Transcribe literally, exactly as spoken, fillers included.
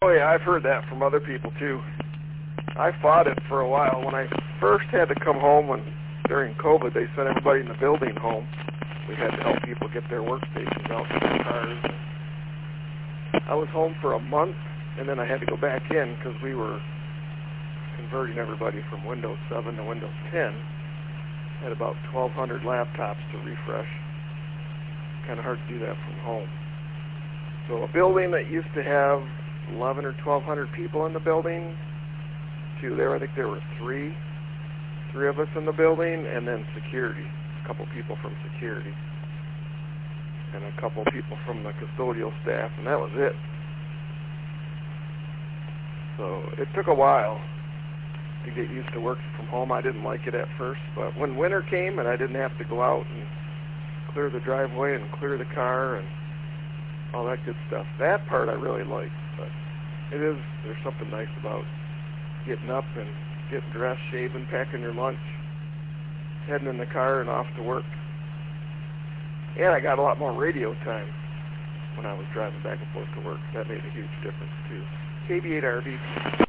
Oh yeah, I've heard that from other people too. I fought it for a while. When I first had to come home when during COVID, they sent everybody in the building home. We had to help people get their workstations out to their cars. I was home for a month, and then I had to go back in because we were converting everybody from Windows seven to Windows ten. Had about twelve hundred laptops to refresh. Kind of hard to do that from home. So a building that used to have eleven or twelve hundred people in the building, to there I think there were three, three of us in the building, and then security, a couple people from security, and a couple people from the custodial staff, and that was it. So it took a while to get used to working from home. I didn't like it at first, but when winter came and I didn't have to go out and clear the driveway and clear the car and all that good stuff, that part I really liked. But it is, there's something nice about getting up and getting dressed, shaving, packing your lunch, heading in the car and off to work. And I got a lot more radio time when I was driving back and forth to work. That made a huge difference too. K B eight R V.